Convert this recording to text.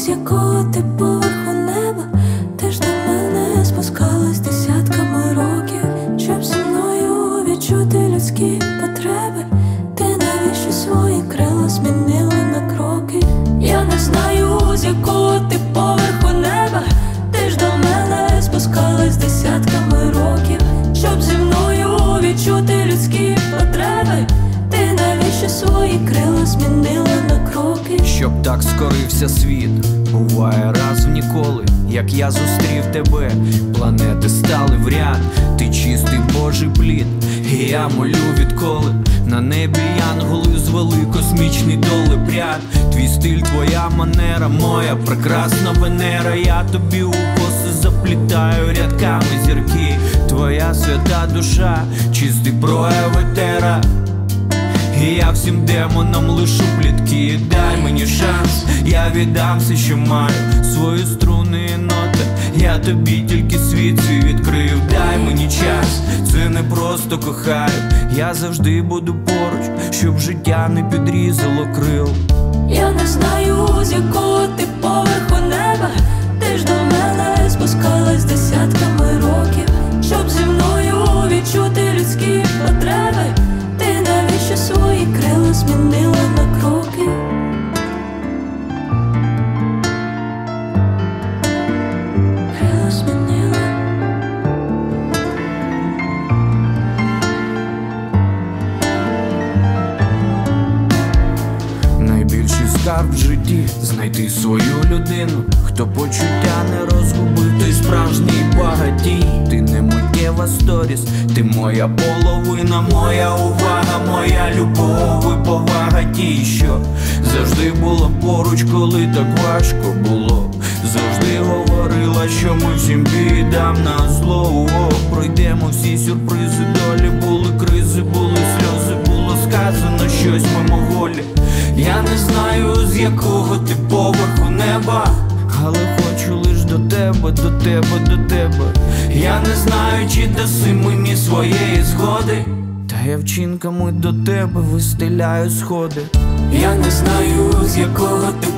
з якого ти поверху неба. Ти ж до мене спускалась десятками років, щоб зі мною відчути людські потреби. Ти навіщо свої крила змінила на кроки? Я не знаю, з якого ти поверху неба. Ти ж до мене спускалась десятками років, щоб зі мною відчути людські потреби. Ти навіщо свої крила змінила на кроки? Щоб так скорився світ, буває раз в ніколи. Як я зустрів тебе, планети стали в ряд. Ти чистий Божий плід, і я молю відколи. На небі янголи звели космічний долепряд. Твій стиль, твоя манера, моя прекрасна Венера. Я тобі у коси заплітаю рядками зірки. Твоя свята душа, чистий прояв етера. І я всім демонам лишу плітки. Дай мені шанс, я віддам все, що маю, свої струни і ноти. Я тобі тільки світ свій відкрив. Дай мені час, це не просто кохаю. Я завжди буду поруч, щоб життя не підрізало крил. Я не знаю, з якого ти поверху неба. Ти ж до мене спускалась десятками років, щоб зі мною відчути людські потреби. Ти навіщо свої крила змінила на кроки? Крила змінила. Найбільший скарб в житті — знайти свою людину. Хто почуття не розгубив, той справжній багатій. Ти не миттєва сторіс, ти моя половина, моя увага, моя любов і повага. Ті, що завжди була поруч, коли так важко було. Завжди говорила, що ми всім бідам на зло. Пройдемо всі сюрпризи долі. Були кризи, були сльози, було сказано щось мимоволі. Я не знаю, з якого ти поверху неба, але хочу лиш до тебе, до тебе, до тебе. Я не знаю, чи даси мені своєї згоди, та я вчинками до тебе вистеляю сходи. Я не знаю, з якого ти